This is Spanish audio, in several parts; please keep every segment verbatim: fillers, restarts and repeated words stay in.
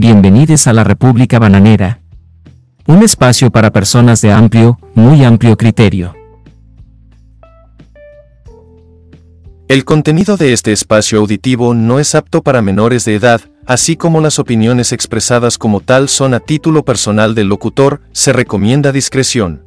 Bienvenidos a la República Bananera. Un espacio para personas de amplio, muy amplio criterio. El contenido de este espacio auditivo no es apto para menores de edad, así como las opiniones expresadas como tal son a título personal del locutor, se recomienda discreción.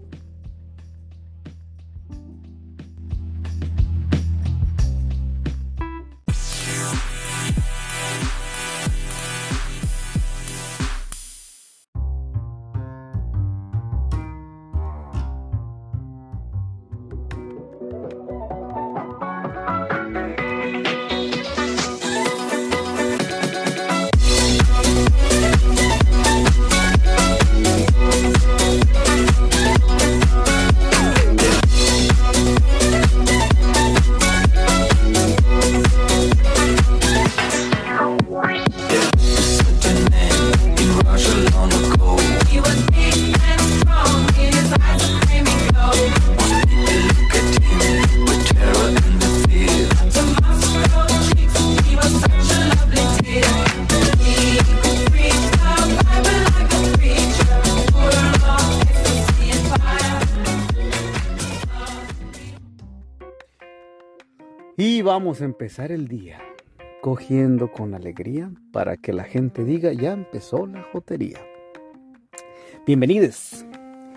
Y vamos a empezar el día cogiendo con alegría para que la gente diga, ya empezó la jotería. Bienvenidos.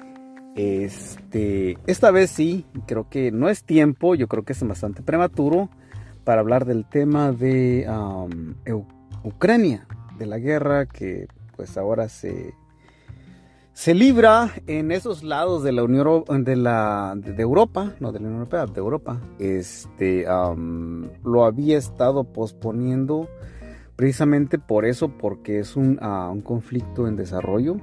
Este, esta vez sí, creo que no es tiempo, yo creo que es bastante prematuro para hablar del tema de um, Ucrania, de la guerra que pues ahora se... se libra en esos lados de la Unión de la de Europa, no de la Unión Europea, de Europa. Este um, lo había estado posponiendo precisamente por eso, porque es un, uh, un conflicto en desarrollo.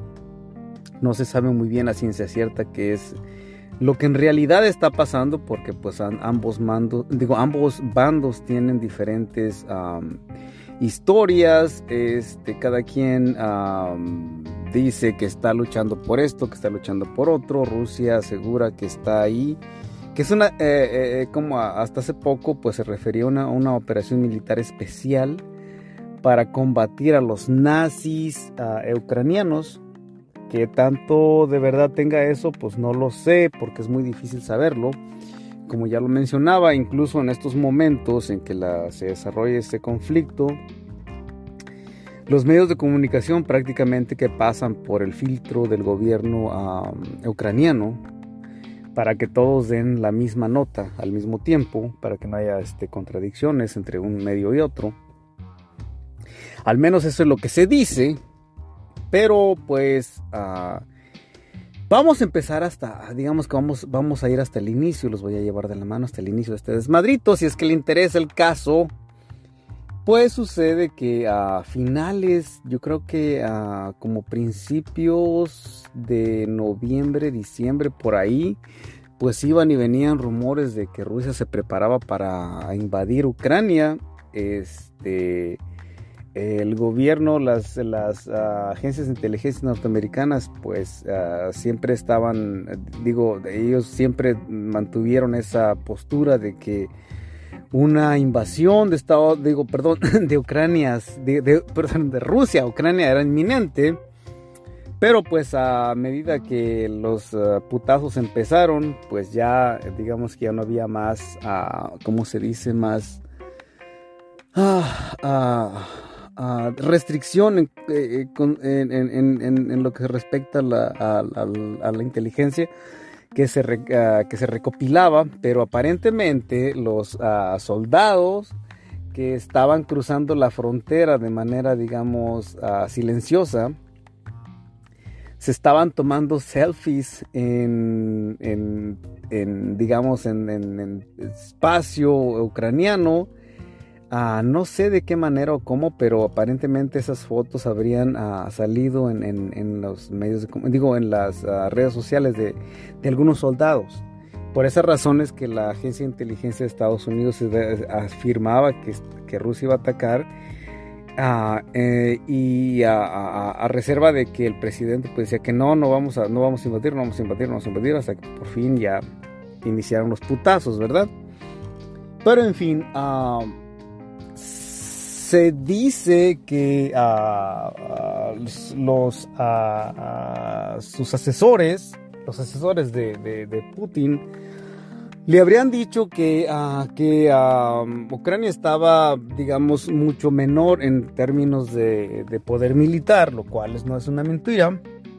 No se sabe muy bien a ciencia cierta qué es lo que en realidad está pasando, porque pues ambos mandos, digo, ambos bandos tienen diferentes um, historias. Este, cada quien um, dice que está luchando por esto, que está luchando por otro. Rusia asegura que está ahí, que es una, eh, eh, como hasta hace poco, pues se refería a una, una operación militar especial para combatir a los nazis uh, ucranianos. Que tanto de verdad tenga eso, pues no lo sé, porque es muy difícil saberlo. Como ya lo mencionaba, incluso en estos momentos en que la, se desarrolla este conflicto, los medios de comunicación prácticamente que pasan por el filtro del gobierno um, ucraniano para que todos den la misma nota al mismo tiempo, para que no haya este, contradicciones entre un medio y otro. Al menos eso es lo que se dice, pero pues uh, vamos a empezar hasta, digamos que vamos, vamos a ir hasta el inicio, los voy a llevar de la mano hasta el inicio de este desmadrito, si es que le interesa el caso. Pues sucede que a finales, yo creo que a como principios de noviembre, diciembre, por ahí, pues iban y venían rumores de que Rusia se preparaba para invadir Ucrania. Este, el gobierno, las, las uh, agencias de inteligencia norteamericanas, pues uh, siempre estaban, digo, ellos siempre mantuvieron esa postura de que una invasión de Estado, digo, perdón, de Ucrania, de, de, perdón, de Rusia a Ucrania era inminente, pero pues a medida que los uh, putazos empezaron, pues ya, digamos que ya no había más, uh, ¿cómo se dice? Más uh, uh, uh, restricción en, eh, en, en, en, en lo que respecta a la, a, a, a la inteligencia que se, uh, que se recopilaba, pero aparentemente los uh, soldados que estaban cruzando la frontera de manera, digamos, uh, silenciosa, se estaban tomando selfies en, en, en digamos, en, en, en espacio ucraniano. Uh, no sé de qué manera o cómo, pero aparentemente esas fotos habrían uh, salido en, en, en los medios, de, digo, en las uh, redes sociales de, de algunos soldados. Por esas razones que la Agencia de Inteligencia de Estados Unidos afirmaba que, que Rusia iba a atacar, uh, eh, y a, a, a reserva de que el presidente pues, decía que no, no vamos a, no vamos a invadir, no vamos a invadir, no vamos a invadir, hasta que por fin ya iniciaron los putazos, ¿verdad? Pero en fin, uh, se dice que uh, uh, los, uh, uh, sus asesores, los asesores de, de, de Putin, le habrían dicho que, uh, que uh, Ucrania estaba, digamos, mucho menor en términos de, de poder militar, lo cual no es una mentira.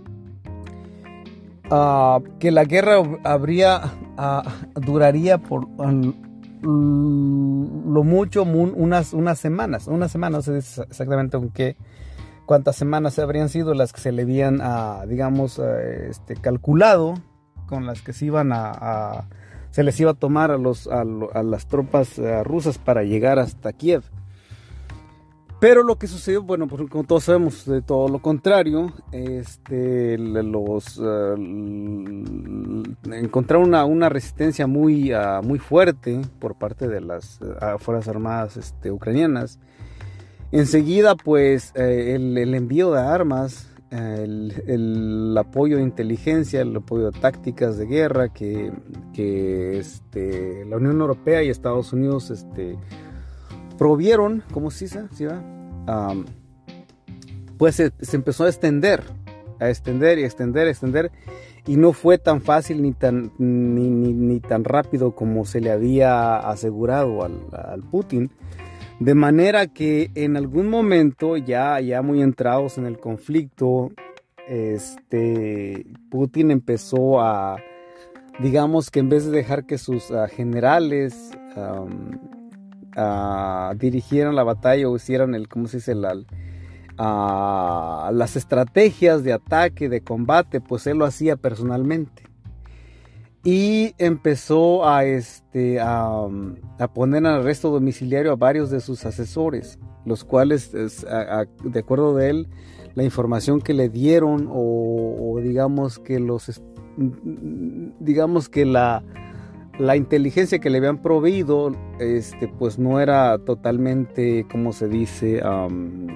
Uh, que la guerra habría uh, duraría por um, lo mucho unas, unas semanas, unas semanas, no sé exactamente con qué, cuántas semanas habrían sido las que se le habían, uh, digamos, uh, este, calculado, con las que se iban a, a se les iba a tomar a, los, a, a las tropas uh, rusas para llegar hasta Kiev. Pero lo que sucedió, bueno, pues como todos sabemos, de todo lo contrario, este, los uh, encontraron una, una resistencia muy, uh, muy fuerte por parte de las uh, Fuerzas Armadas este, ucranianas. Enseguida, pues, eh, el, el envío de armas, eh, el, el apoyo de inteligencia, el apoyo de tácticas de guerra que, que este, la Unión Europea y Estados Unidos este, provieron, ¿cómo se dice? ¿Sí, um, pues se, se empezó a extender, a extender y extender, extender, y no fue tan fácil ni tan, ni, ni, ni tan rápido como se le había asegurado al, al Putin, de manera que en algún momento, ya, ya muy entrados en el conflicto, este, Putin empezó a, digamos que en vez de dejar que sus uh, generales um, Uh, dirigieran la batalla o hicieran el, ¿cómo se dice? La, uh, las estrategias de ataque, de combate, pues él lo hacía personalmente. Y empezó a, este, a, a poner en arresto domiciliario a varios de sus asesores, los cuales, a, a, de acuerdo de él, la información que le dieron o, o digamos que los, digamos que la La inteligencia que le habían proveído, este, pues no era totalmente, ¿cómo se dice? Um,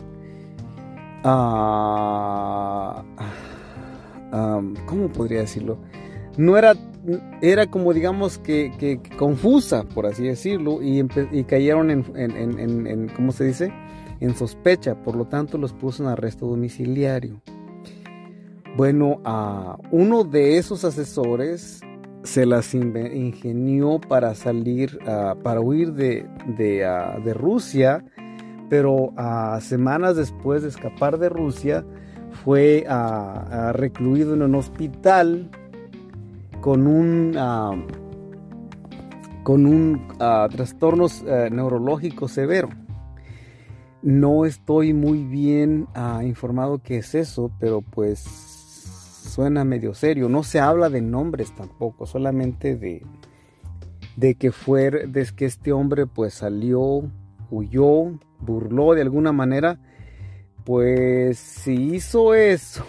uh, um, ¿Cómo podría decirlo? No era, era como digamos que, que, que confusa, por así decirlo, y, y cayeron en, en, en, en, ¿cómo se dice? En sospecha, por lo tanto los puso en arresto domiciliario. Bueno, uh, uno de esos asesores se las ingenió para salir, uh, para huir de, de, uh, de Rusia, pero uh, semanas después de escapar de Rusia fue uh, uh, recluido en un hospital con un uh, con un uh, trastorno uh, neurológico severo. No estoy muy bien uh, informado qué es eso, pero pues suena medio serio. No se habla de nombres tampoco, solamente de, de que fue, de que este hombre pues salió, huyó, burló de alguna manera. Pues si hizo eso,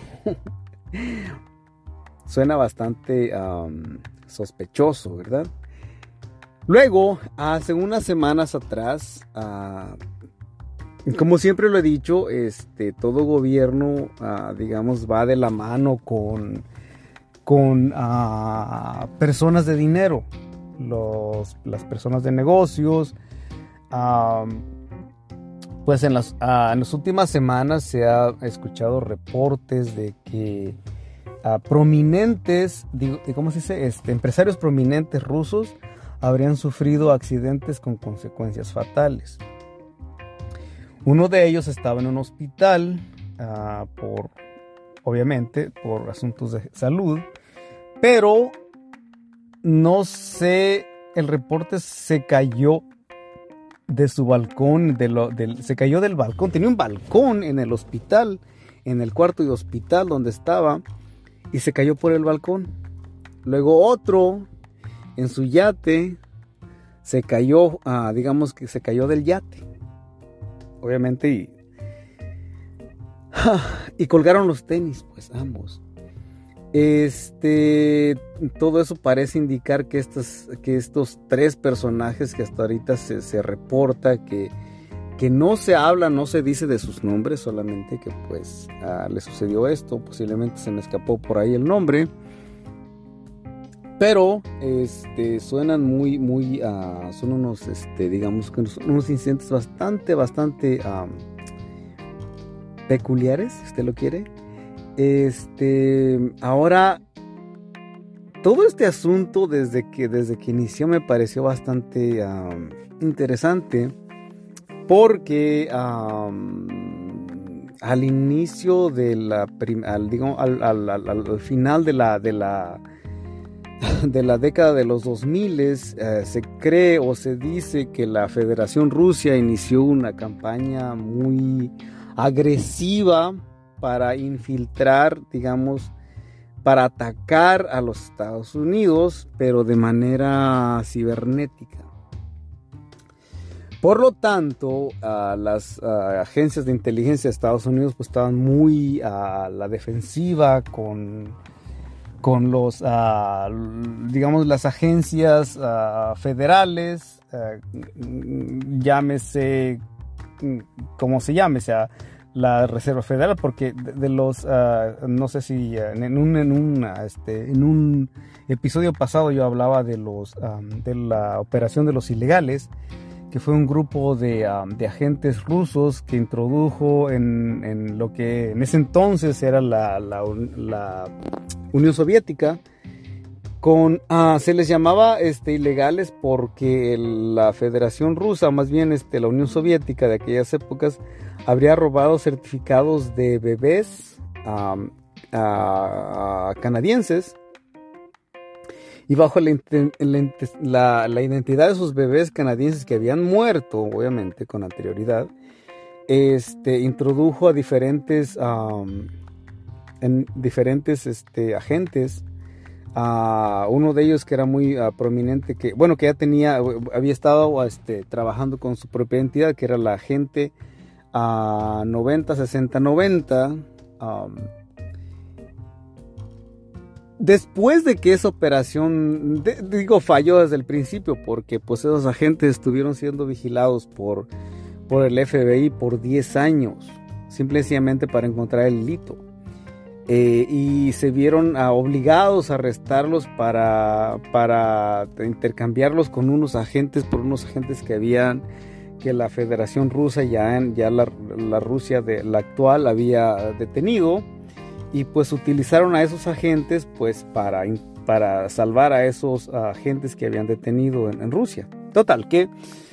suena bastante um, sospechoso, ¿verdad? Luego, hace unas semanas atrás, uh, como siempre lo he dicho, este, todo gobierno, uh, digamos, va de la mano con, con uh, personas de dinero, los, las personas de negocios. Uh, pues en las, uh, en las últimas semanas se ha escuchado reportes de que uh, prominentes, digo, ¿cómo se dice? Este, empresarios prominentes rusos habrían sufrido accidentes con consecuencias fatales. Uno de ellos estaba en un hospital, uh, por, obviamente, por asuntos de salud, pero no sé, el reporte se cayó de su balcón, de lo, del, se cayó del balcón, tenía un balcón en el hospital, en el cuarto de hospital donde estaba, y se cayó por el balcón. Luego otro, en su yate, se cayó, uh, digamos que se cayó del yate. Obviamente, y, y colgaron los tenis, pues ambos. Este, todo eso parece indicar que estos, que estos tres personajes que hasta ahorita se, se reporta que, que no se habla, no se dice de sus nombres, solamente que pues uh, le sucedió esto, posiblemente se me escapó por ahí el nombre. pero este, suenan muy, muy, uh, son unos, este, digamos, unos incidentes bastante, bastante um, peculiares, si usted lo quiere. Este, ahora, todo este asunto desde que, desde que inició me pareció bastante um, interesante, porque um, al inicio de la, prim- al, digamos, al, al, al, al final de la, de la de la década de los dos mil, eh, se cree o se dice que la Federación Rusa inició una campaña muy agresiva para infiltrar, digamos, para atacar a los Estados Unidos, pero de manera cibernética. Por lo tanto, uh, las uh, agencias de inteligencia de Estados Unidos pues, estaban muy a la defensiva con, con los, uh, digamos, las agencias uh, federales, uh, llámese, como se llame, o sea, la Reserva Federal, porque de, de los, uh, no sé si uh, en, un, en, un, este, en un episodio pasado yo hablaba de, los, um, de la operación de los ilegales, que fue un grupo de, um, de agentes rusos que introdujo en, en lo que en ese entonces era la, la, la Unión Soviética, con, uh, se les llamaba este, ilegales porque el, la Federación Rusa, más bien este, la Unión Soviética de aquellas épocas, habría robado certificados de bebés um, uh, canadienses, y bajo la, la, la identidad de esos bebés canadienses que habían muerto, obviamente, con anterioridad, este, introdujo a diferentes, um, en diferentes este, agentes, a uh, uno de ellos que era muy uh, prominente, que, bueno, que ya tenía, había estado este, trabajando con su propia entidad, que era la agente uh, noventa sesenta noventa, um, después de que esa operación, de, digo, falló desde el principio, porque pues esos agentes estuvieron siendo vigilados por, por el F B I por diez años, simplemente para encontrar el hilito. Eh, y se vieron uh, obligados a arrestarlos para, para intercambiarlos con unos agentes, por unos agentes que habían, que la Federación Rusa, ya, ya la, la Rusia de la actual, había detenido. Y pues utilizaron a esos agentes pues para, para salvar a esos uh, agentes que habían detenido en, en Rusia. Total, que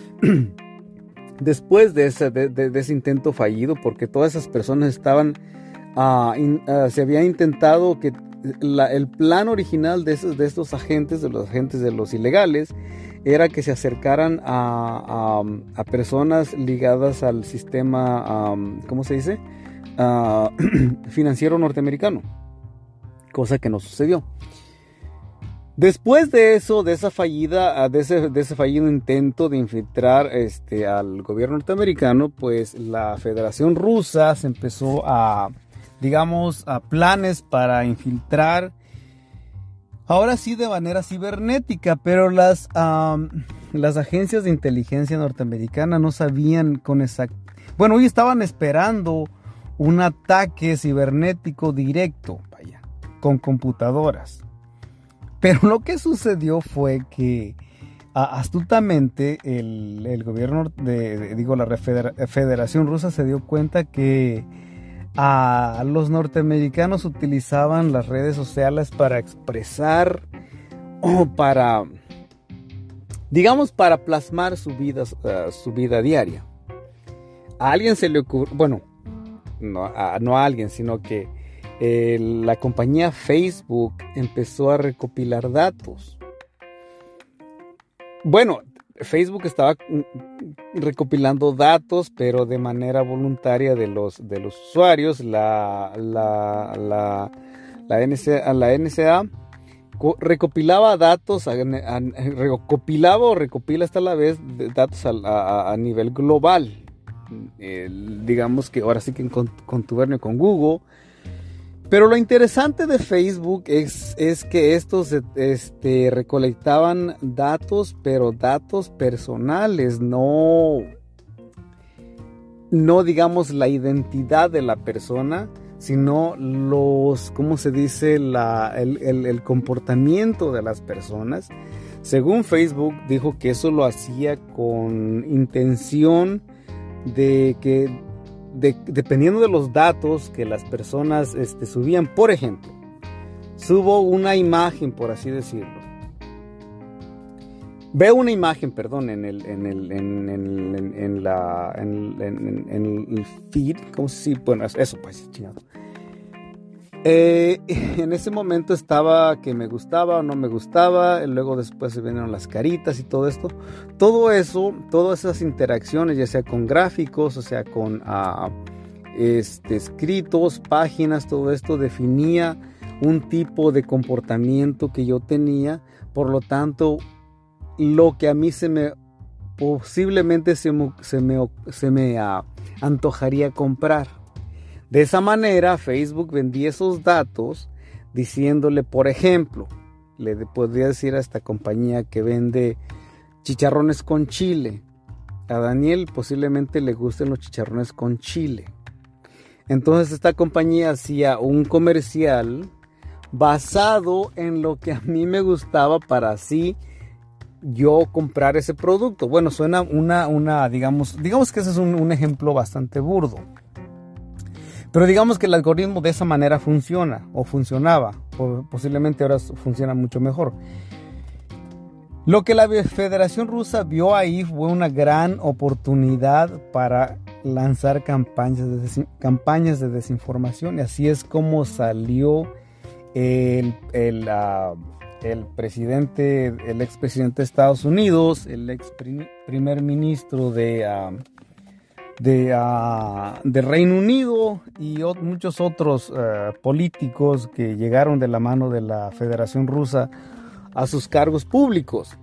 después de ese, de, de, de ese intento fallido, porque todas esas personas estaban, uh, in, uh, se había intentado que la, el plan original de, esos, de estos agentes, de los agentes de los ilegales, era que se acercaran a, a, a personas ligadas al sistema, um, ¿cómo se dice?, Uh, financiero norteamericano, cosa que no sucedió. Después de eso, de esa fallida, de ese, de ese fallido intento de infiltrar este, al gobierno norteamericano, pues la Federación Rusa se empezó a, digamos, a planes para infiltrar, ahora sí de manera cibernética, pero las, um, las agencias de inteligencia norteamericanas no sabían con exactitud, bueno, hoy estaban esperando un ataque cibernético directo, vaya, con computadoras. Pero lo que sucedió fue que a, astutamente el, el gobierno de, de, digo, la Federación Rusa se dio cuenta que a los norteamericanos utilizaban las redes sociales para expresar o para, digamos, para plasmar su vida, uh, su vida diaria. A alguien se le ocurrió, bueno, No a, no a alguien, sino que eh, la compañía Facebook empezó a recopilar datos. Bueno, Facebook estaba recopilando datos, pero de manera voluntaria de los, de los usuarios. La, la, la, la, N S A, la N S A recopilaba datos, a, a, recopilaba o recopila hasta la vez datos a, a, a nivel global. Eh, digamos que ahora sí que en contubernio con Google. Pero lo interesante de Facebook es, es que estos este, recolectaban datos, pero datos personales, no, no digamos la identidad de la persona, sino los, ¿cómo se dice? La, el, el, el comportamiento de las personas. Según Facebook, dijo que eso lo hacía con intención de que, de, dependiendo de los datos que las personas este, subían, por ejemplo, subo una imagen, por así decirlo. Veo una imagen, perdón, en el, en el, en, en, en, en la, en, en, en el feed, ¿cómo se dice? Bueno, eso pues, chingado. Eh, en ese momento estaba que me gustaba o no me gustaba, y luego después se vinieron las caritas y todo esto. Todo eso, todas esas interacciones, ya sea con gráficos, o sea con uh, este, escritos, páginas, todo esto definía un tipo de comportamiento que yo tenía. Por lo tanto, lo que a mí se me posiblemente se me, se me, se me uh, antojaría comprar. De esa manera, Facebook vendía esos datos diciéndole, por ejemplo, le podría decir a esta compañía que vende chicharrones con chile. A Daniel posiblemente le gusten los chicharrones con chile. Entonces esta compañía hacía un comercial basado en lo que a mí me gustaba para así yo comprar ese producto. Bueno, suena una, una digamos, digamos que ese es un, un ejemplo bastante burdo. Pero digamos que el algoritmo de esa manera funciona, o funcionaba, o posiblemente ahora funciona mucho mejor. Lo que la Federación Rusa vio ahí fue una gran oportunidad para lanzar campañas de, des- campañas de desinformación, y así es como salió el, el, uh, el presidente, el expresidente de Estados Unidos, el ex primer ministro de... Uh, De, uh, de Reino Unido y o- muchos otros uh, políticos que llegaron de la mano de la Federación Rusa a sus cargos públicos.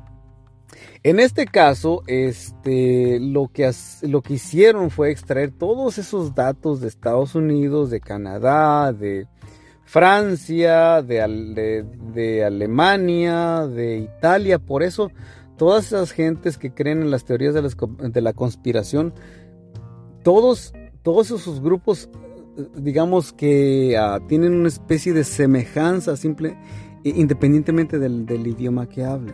En este caso, este, lo, que as- lo que hicieron fue extraer todos esos datos de Estados Unidos, de Canadá, de Francia, de, de, de Alemania, de Italia. Por eso todas esas gentes que creen en las teorías de, las, de la conspiración, todos, todos esos grupos, digamos que uh, tienen una especie de semejanza simple, independientemente del, del idioma que hablen.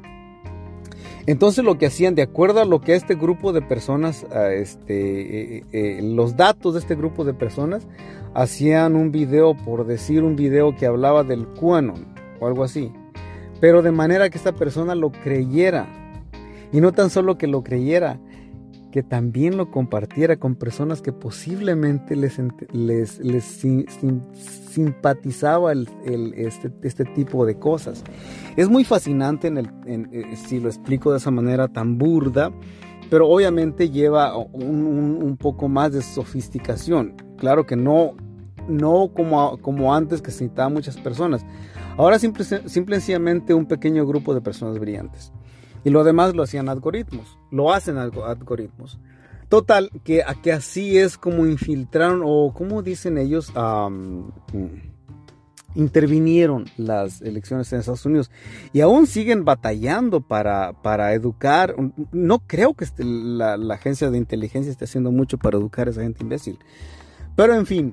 Entonces lo que hacían, de acuerdo a lo que este grupo de personas, uh, este, eh, eh, los datos de este grupo de personas, hacían un video, por decir un video que hablaba del QAnon o algo así, pero de manera que esta persona lo creyera, y no tan solo que lo creyera, que también lo compartiera con personas que posiblemente les, les, les sim, sim, simpatizaba el, el, este, este tipo de cosas. Es muy fascinante en el, en, eh, si lo explico de esa manera tan burda, pero obviamente lleva un, un, un poco más de sofisticación. Claro que no, no como, como antes, que se necesitaban muchas personas. Ahora simple, simple y sencillamente un pequeño grupo de personas brillantes. Y lo demás lo hacían algoritmos, lo hacen algoritmos. Total, que, que así es como infiltraron, o como dicen ellos, um, intervinieron las elecciones en Estados Unidos. Y aún siguen batallando para, para educar. No creo que este, la, la agencia de inteligencia esté haciendo mucho para educar a esa gente imbécil. Pero en fin,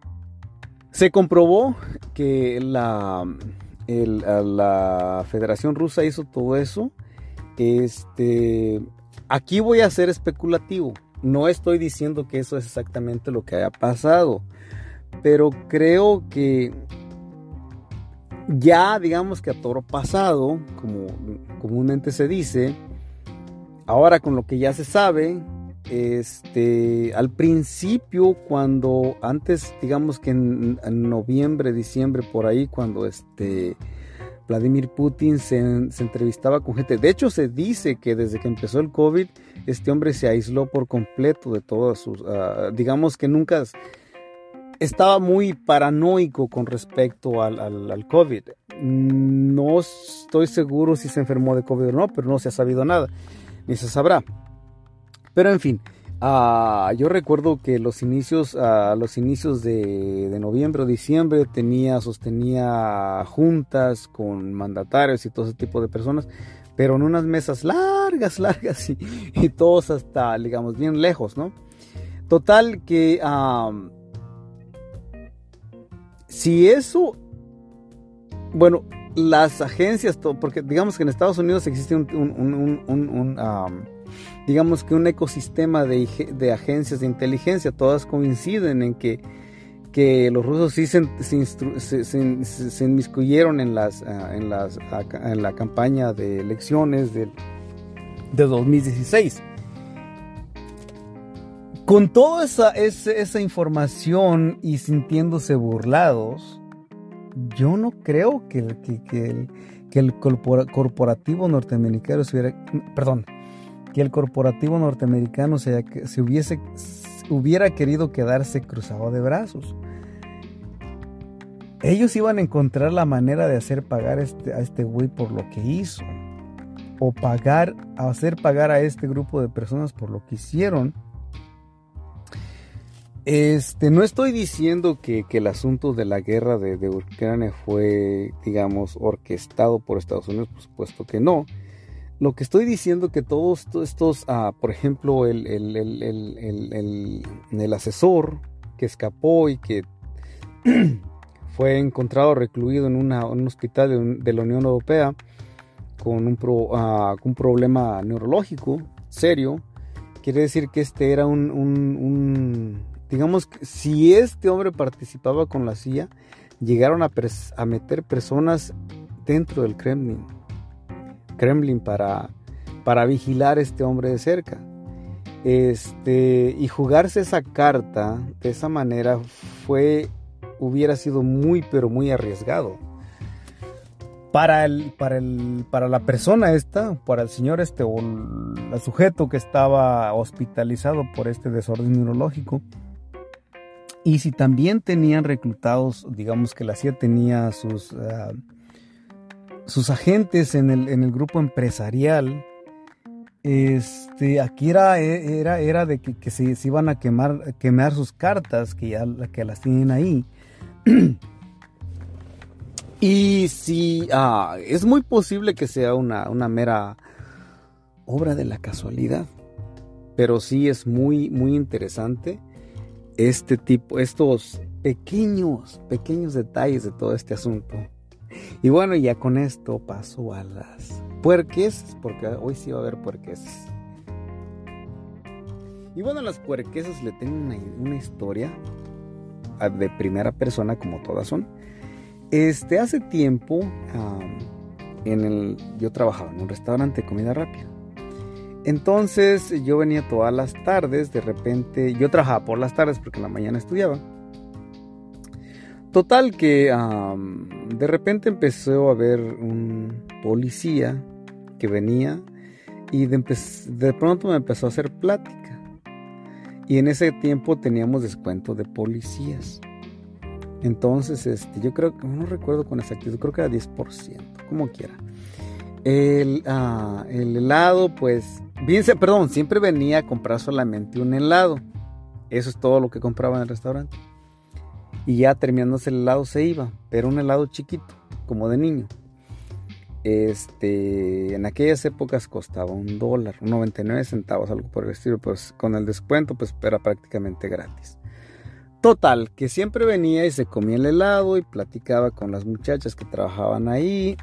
se comprobó que la, el, la Federación Rusa hizo todo eso. Este, aquí voy a ser especulativo. No estoy diciendo que eso es exactamente lo que haya pasado, pero creo que ya, digamos que a toro pasado, como comúnmente se dice, ahora con lo que ya se sabe, este, al principio, cuando antes, digamos que en, en noviembre, diciembre, por ahí, cuando este Vladimir Putin se, se entrevistaba con gente. De hecho, se dice que desde que empezó el COVID, este hombre se aisló por completo de todas sus... Uh, digamos que nunca... Estaba muy paranoico con respecto al, al, al COVID. No estoy seguro si se enfermó de COVID o no, pero no se ha sabido nada, ni se sabrá. Pero en fin, uh, yo recuerdo que los inicios, uh, los inicios de, de noviembre o diciembre tenía, sostenía juntas con mandatarios y todo ese tipo de personas, pero en unas mesas largas, largas y, y todos hasta, digamos, bien lejos, ¿no? Total que... Uh, si eso, bueno, las agencias, porque digamos que en Estados Unidos existe un, un, un, un, un um, digamos que un ecosistema de, de agencias de inteligencia, todas coinciden en que, que los rusos sí se, se, se, se, se inmiscuyeron en, las, uh, en, las, uh, en la campaña de elecciones de, de dos mil dieciséis. Con toda esa, esa, esa información y sintiéndose burlados, yo no creo que, que, que el, que el corporativo norteamericano se hubiera, perdón, que el corporativo norteamericano se, se hubiese, hubiera querido quedarse cruzado de brazos. Ellos iban a encontrar la manera de hacer pagar este, a este güey por lo que hizo, o pagar, hacer pagar a este grupo de personas por lo que hicieron. Este, no estoy diciendo que, que el asunto de la guerra de, de Ucrania fue, digamos, orquestado por Estados Unidos, por supuesto que no. Lo que estoy diciendo es que todos estos, uh, por ejemplo, el, el, el, el, el, el, el asesor que escapó y que fue encontrado recluido en, una, en un hospital de, de la Unión Europea con un, pro, uh, un problema neurológico serio, quiere decir que este era un... un, un digamos que si este hombre participaba con la C I A, llegaron a, pres, a meter personas dentro del Kremlin, Kremlin para, para vigilar a este hombre de cerca. Este, y jugarse esa carta de esa manera fue, hubiera sido muy, pero muy arriesgado. Para el, para el, para la persona esta, para el señor este, o el, el sujeto que estaba hospitalizado por este desorden neurológico. Y si también tenían reclutados, digamos que la C I A tenía sus, uh, sus agentes en el, en el grupo empresarial, este, aquí era, era, era de que, que se, se iban a quemar, quemar sus cartas, que ya que las tienen ahí. Y si uh, es muy posible que sea una, una mera obra de la casualidad, pero sí es muy, muy interesante este tipo, estos pequeños, pequeños detalles de todo este asunto. Y bueno, ya con esto paso a las puerquesas, porque hoy sí va a haber puerquesas. Y bueno, a las puerquesas le tengo una, una historia de primera persona, como todas son. Este, hace tiempo, um, en el, yo trabajaba en un restaurante de comida rápida. Entonces yo venía todas las tardes, de repente, yo trabajaba por las tardes porque en la mañana estudiaba. Total que um, de repente empezó a haber un policía que venía y de, de pronto me empezó a hacer plática. Y en ese tiempo teníamos descuento de policías. Entonces este, yo creo que, no recuerdo con exactitud, creo que era diez por ciento, como quiera. El, uh, el helado, pues, bien, perdón, siempre venía a comprar solamente un helado. Eso es todo lo que compraba en el restaurante. Y ya terminándose el helado se iba, pero un helado chiquito, como de niño. Este, en aquellas épocas costaba un dólar, noventa y nueve centavos, algo por el estilo, pues con el descuento, pues era prácticamente gratis. Total, que siempre venía y se comía el helado y platicaba con las muchachas que trabajaban ahí.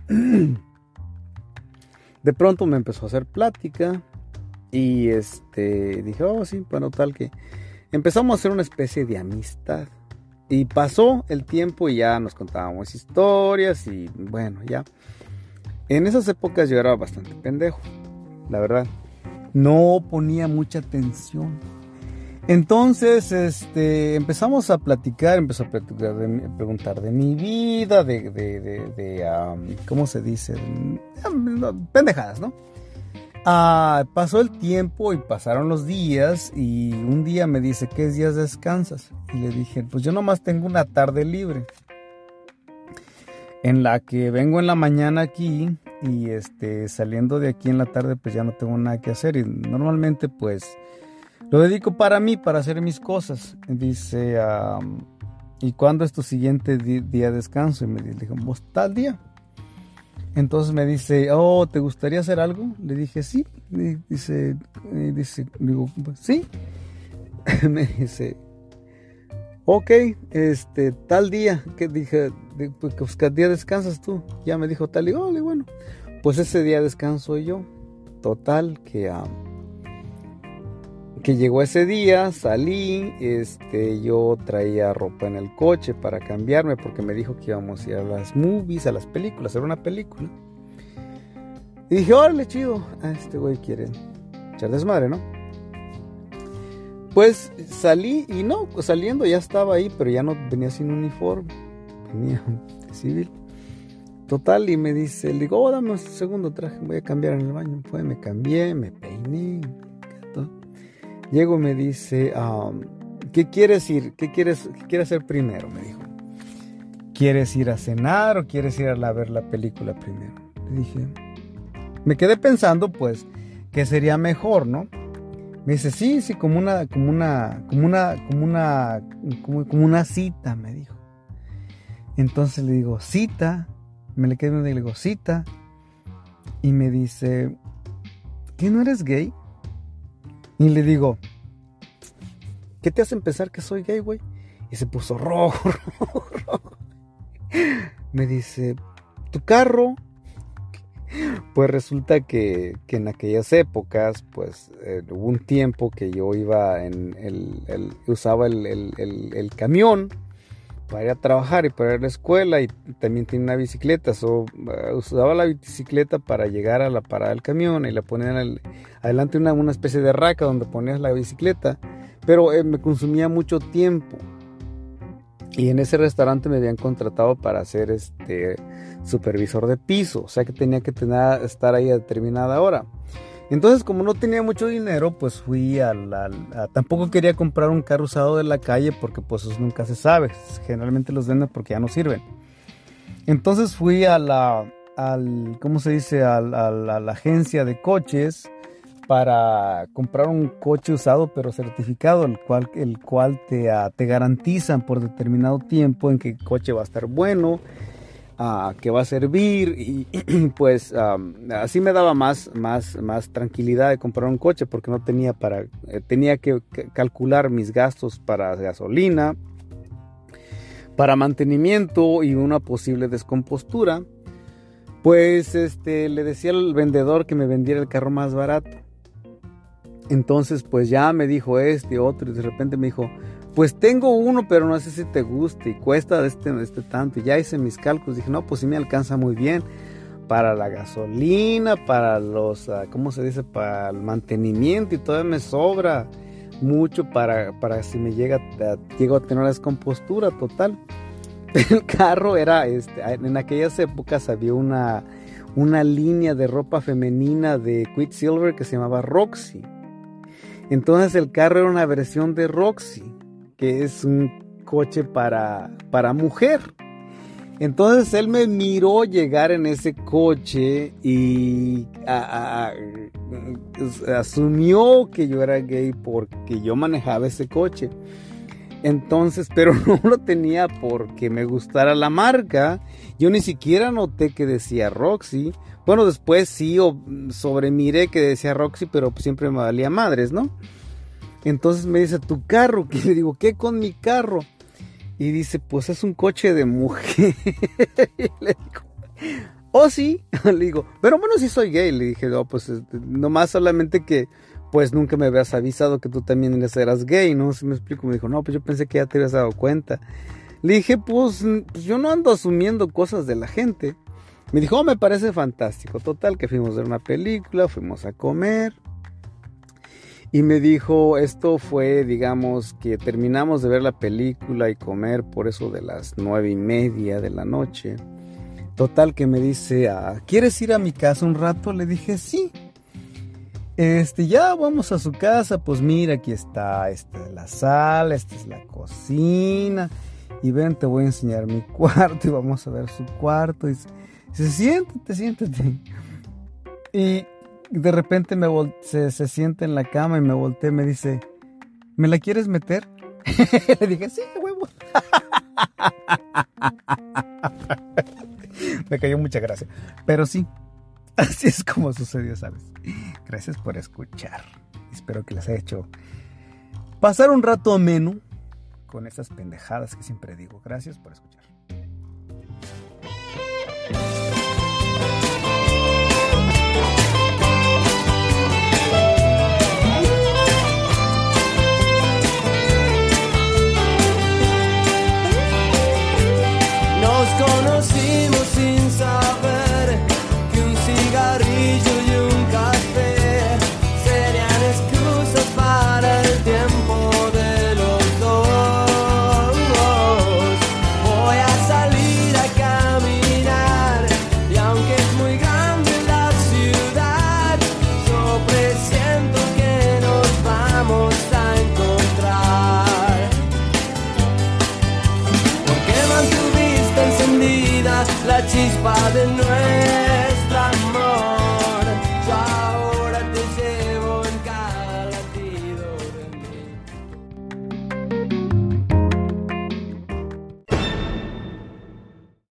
De pronto me empezó a hacer plática y este dije, oh sí, bueno, tal que empezamos a hacer una especie de amistad. Y pasó el tiempo y ya nos contábamos historias y bueno, ya. En esas épocas yo era bastante pendejo, la verdad. No ponía mucha atención. Entonces, este, empezamos a platicar, empezó a platicar de, preguntar de mi vida, de, de, de, de um, ¿cómo se dice? Um, pendejadas, ¿no? Uh, pasó el tiempo y pasaron los días y un día me dice, ¿qué días descansas? Y le dije, pues yo nomás tengo una tarde libre, en la que vengo en la mañana aquí y este, saliendo de aquí en la tarde pues ya no tengo nada que hacer y normalmente pues lo dedico para mí, para hacer mis cosas. Dice, um, ¿y cuándo es tu siguiente di- día de descanso? Y me dije, pues tal día. Entonces me dice, oh, ¿te gustaría hacer algo? Le dije, sí. Y dice, y dice, digo, pues, sí. Me dice, ok, este, tal día, que dije, pues ¿qué día descansas tú? Ya me dijo tal, y digo, oh, bueno, pues ese día descanso yo. Total, que, um, que llegó ese día, salí, este, yo traía ropa en el coche para cambiarme, porque me dijo que íbamos a ir a las movies, a las películas, a ver una película. Y dije, órale, chido, a este güey quiere echar desmadre, ¿no? Pues salí y no, saliendo ya estaba ahí, pero ya no venía sin uniforme, venía de civil. Total, y me dice, le digo, oh, dame un segundo traje, voy a cambiar en el baño. Pues me cambié, me peiné, todo. Llego y me dice, um, ¿qué quieres ir? ¿Qué quieres, qué quieres hacer primero? Me dijo, ¿quieres ir a cenar o quieres ir a la, ver la película primero? Le dije, me quedé pensando, pues, que sería mejor, ¿no? Me dice, sí, sí, como una, como una, como una, como una, como, como una cita, me dijo. Entonces le digo, cita, me le quedé viendo y le digo, cita, y me dice, ¿qué, no eres gay? Y le digo, ¿qué te hace pensar que soy gay, güey? Y se puso rojo, rojo, rojo. Me dice, ¿tu carro? Pues resulta que, que en aquellas épocas, pues eh, hubo un tiempo que yo iba en el, el usaba el, el, el, el camión para ir a trabajar y para ir a la escuela, y también tenía una bicicleta. So, uh, usaba la bicicleta para llegar a la parada del camión y la ponía en el, adelante una, una especie de raca donde ponías la bicicleta, pero eh, me consumía mucho tiempo. Y en ese restaurante me habían contratado para ser este supervisor de piso, o sea que tenía que tener, estar ahí a determinada hora. Entonces, como no tenía mucho dinero, pues fui a la... A, tampoco quería comprar un carro usado de la calle, porque pues eso nunca se sabe. Generalmente los venden porque ya no sirven. Entonces fui a la... Al, ¿cómo se dice? A, a, la, a la agencia de coches para comprar un coche usado pero certificado, el cual, el cual te, uh, te garantizan por determinado tiempo en que el coche va a estar bueno, uh, que va a servir, y, y pues um, así me daba más, más, más tranquilidad de comprar un coche, porque no tenía para, eh, tenía que calcular mis gastos para gasolina, para mantenimiento y una posible descompostura. Pues este, le decía al vendedor que me vendiera el carro más barato. Entonces pues ya me dijo este, otro, y de repente me dijo, pues tengo uno, pero no sé si te gusta y cuesta este, este tanto. Y ya hice mis cálculos, dije, no, pues sí me alcanza muy bien para la gasolina, para los, ¿cómo se dice? Para el mantenimiento, y todavía me sobra mucho para, para si me llega a, llego a tener una descompostura total. El carro era, este, en aquellas épocas había una, una línea de ropa femenina de Quicksilver que se llamaba Roxy. Entonces el carro era una versión de Roxy, que es un coche para, para mujer. Entonces él me miró llegar en ese coche y a, a, a, asumió que yo era gay porque yo manejaba ese coche. Entonces, pero no lo tenía porque me gustara la marca. Yo ni siquiera noté que decía Roxy. Bueno, después sí sobremiré que decía Roxy, pero siempre me valía madres, ¿no? Entonces me dice, ¿tu carro? Que le digo, ¿qué con mi carro? Y dice, pues es un coche de mujer. Y le digo, oh sí. Le digo, pero bueno, sí soy gay. Le dije, no, pues nomás solamente que pues nunca me habías avisado que tú también eras gay, ¿no? Si me explico, me dijo, no, pues yo pensé que ya te habías dado cuenta. Le dije, pues, pues yo no ando asumiendo cosas de la gente. Me dijo, oh, me parece fantástico. Total, que fuimos a ver una película, fuimos a comer. Y me dijo, esto fue, digamos, que terminamos de ver la película y comer por eso de las nueve y media de la noche. Total, que me dice, ah, ¿quieres ir a mi casa un rato? Le dije, sí. Este, ya vamos a su casa. Pues mira, aquí está, esta es la sala, esta es la cocina. Y ven, te voy a enseñar mi cuarto y vamos a ver su cuarto. Y dice, siéntate, siéntate. Y de repente me vol- se, se sienta en la cama y me volteé y me dice, ¿me la quieres meter? Le dije, sí, huevo. Me cayó mucha gracia. Pero sí, así es como sucedió, ¿sabes? Gracias por escuchar. Espero que les haya hecho pasar un rato ameno. con esas pendejadas que siempre digo. Gracias por escuchar. Nos conocimos sin saber que un cigarrillo y un café serían excusas para el tiempo de los dos. Voy a salir a caminar y aunque es muy grande la ciudad, yo presiento que nos vamos a encontrar. Porque mantuviste encendida la chispa de nuevo.